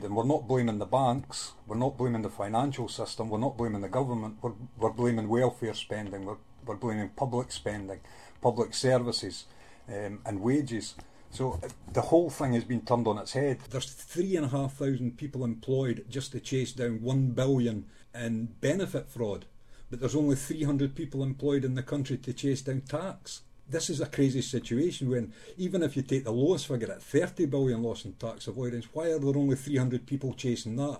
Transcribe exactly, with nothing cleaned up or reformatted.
And we're not blaming the banks, we're not blaming the financial system, we're not blaming the government, we're, we're blaming welfare spending, we're, we're blaming public spending, public services, um, and wages. So uh, the whole thing has been turned on its head. There's three and a half thousand people employed just to chase down one billion in benefit fraud, but there's only three hundred people employed in the country to chase down tax. This is a crazy situation when, even if you take the lowest figure at thirty billion loss in tax avoidance, why are there only three hundred people chasing that?